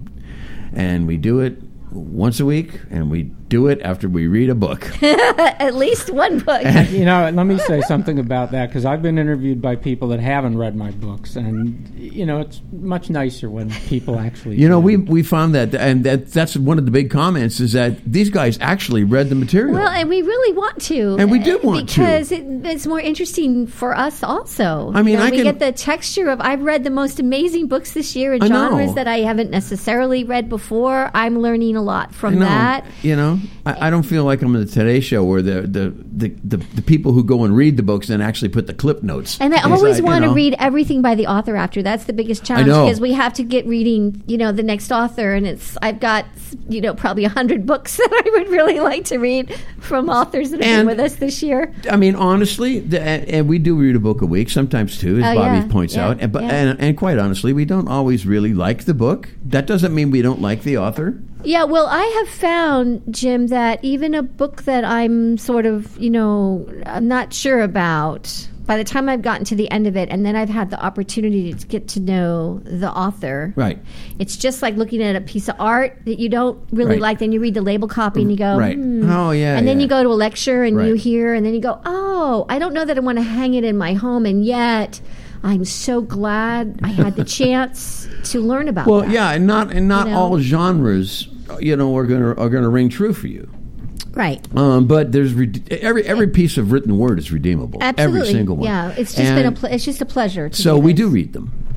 And we do it once a week, and we do it after we read a book. At least one book. You know, let me say something about that, because I've been interviewed by people that haven't read my books, and you know, it's much nicer when people actually. You know, do. we we found that, and that that's one of the big comments, is that these guys actually read the material. Well, and we really want to. And we do uh, want to. because it, it's more interesting for us also. I mean, You know, I we can- get the texture of, I've read the most amazing books this year in I know. genres that I haven't necessarily read before. I'm learning a lot I from know, that. You know, I, I don't feel like I'm in the Today Show where the the, the, the the people who go and read the books then actually put the clip notes. And I It's always like, you want to know, read everything by the author after. That's the biggest challenge, know. because we have to get reading, you know, the next author. And it's, I've got, you know, probably a hundred books that I would really like to read from authors that have And- been with us this year. I mean, honestly, the, and, and we do read a book a week, sometimes two, as Oh, Bobby yeah, points yeah, out. And, but yeah. and, and quite honestly, we don't always really like the book. That doesn't mean we don't like the author. Yeah, well, I have found, Jim, that even a book that I'm sort of, you know, I'm not sure about, by the time I've gotten to the end of it, and then I've had the opportunity to get to know the author. Right. It's just like looking at a piece of art that you don't really Right. like. Then you read the label copy and you go, Right. hmm. Oh, yeah, And then yeah. you go to a lecture and you Right. hear, and then you go, oh, I don't know that I want to hang it in my home, and yet I'm so glad I had the chance to learn about Well, that. yeah, and not and not You know? all genres, you know, are gonna are gonna ring true for you. Right. Um, but there's rede- every every piece of written word is redeemable. Absolutely. Every single one. Yeah, it's just been a And ple- it's just a pleasure. To so do we this. do read them. Yeah.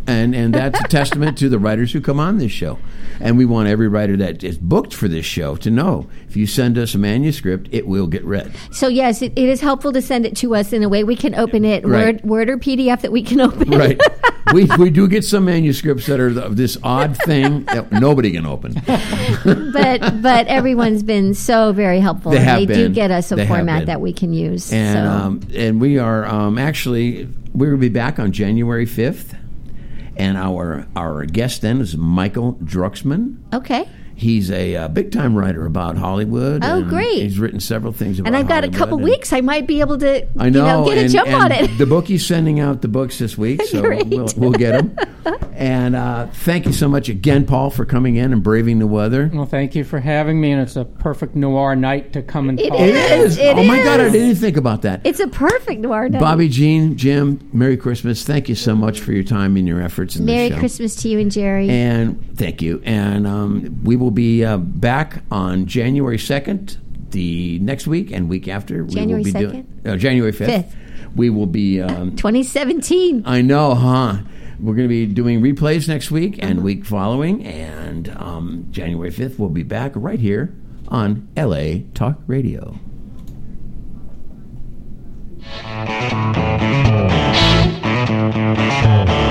and and that's a testament to the writers who come on this show. And we want every writer that is booked for this show to know if you send us a manuscript, it will get read. So yes, it, it is helpful to send it to us in a way we can open it, Right. Word, Word or P D F that we can open. Right. we we do get some manuscripts that are of this odd thing that nobody can open. but but everyone's been so very helpful. They and have they do been. get us a They have format been. that we can use. And so. um, and we are um, actually we're going to be back on January fifth, and our our guest then is Michael Drucksmann. Okay. He's a uh, big time writer about Hollywood. Oh, and great. He's written several things about And I've got Hollywood a couple and- weeks. I might be able to I know, you know, get and, a jump and on it. the bookie's sending out the books this week, so Great. we'll, we'll get them. And uh, thank you so much again, Paul, for coming in and braving the weather. Well, thank you for having me, and it's a perfect noir night to come and It talk. It is. is. It oh my God, I is. didn't think about that. It's a perfect noir night. Bobby, Jean, Jim, Merry Christmas. Thank you so much for your time and your efforts in Merry this show. Christmas to you and Jerry. And thank you. And um, we will be uh, back on January second, the next week and week after. January we will be second? doing uh, January fifth. Fifth. We will be. Um, twenty seventeen. I know, huh? We're going to be doing replays next week and Uh-huh. week following, and um, January fifth we'll be back right here on L A Talk Radio. Thank you.